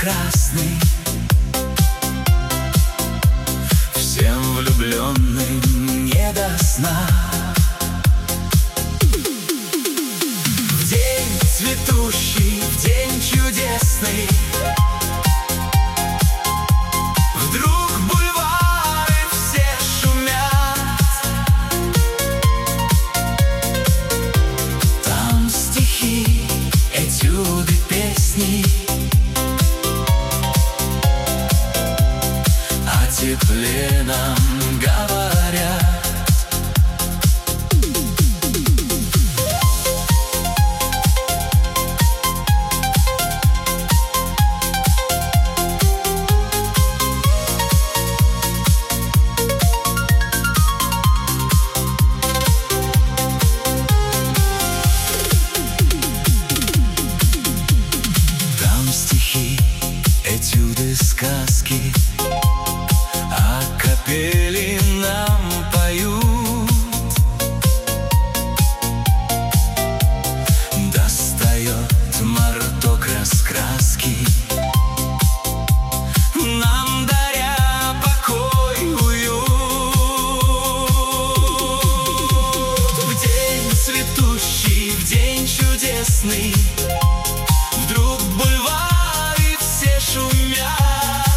прекрасный, всем влюбленным не до сна. В день цветущий, в день чудесный, вдруг бульвары все шумят. Там стихи, этюды, песни, о тепле нам говорят. Этюды, сказки, а капели нам поют. Достает марток раскраски, нам даря покой, уют. В день цветущий, в день чудесный, вдруг бульвары все шумят.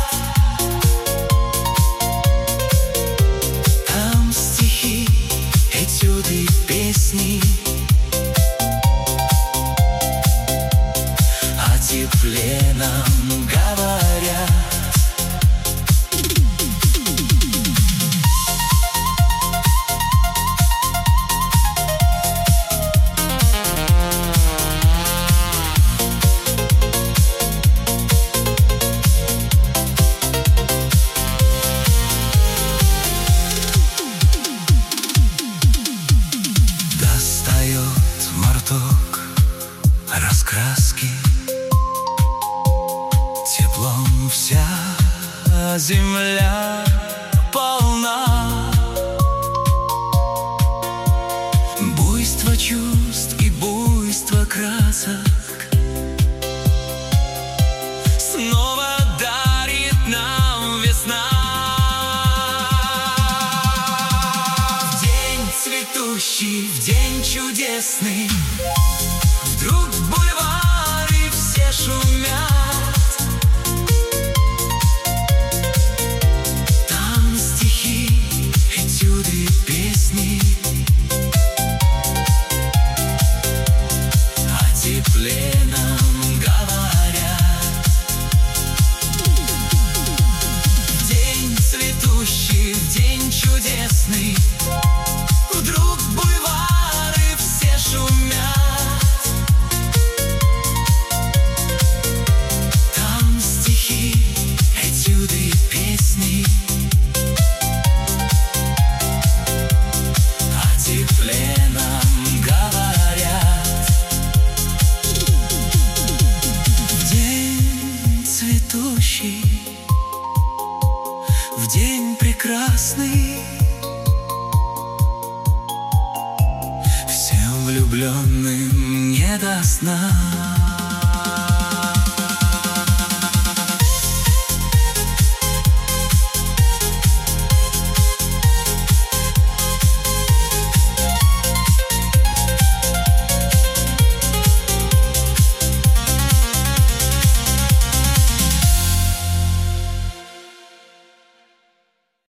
Там стихи, этюды, песни, о тепле нам говорят. Марток раскраски, теплом вся земля полна. Буйство чувств и буйство красок снова дарит нам весна. В день цветущий, в день чудесный, вдруг бульвары все шумят. Там стихи, этюды, песни, о тепле нам говорят. В день цветущий, в день чудесный, вдруг бульвары все шумят. Там стихи, этюды, песни, о тепле нам говорят. В день цветущий, в день прекрасный, всем влюбленным не до сна.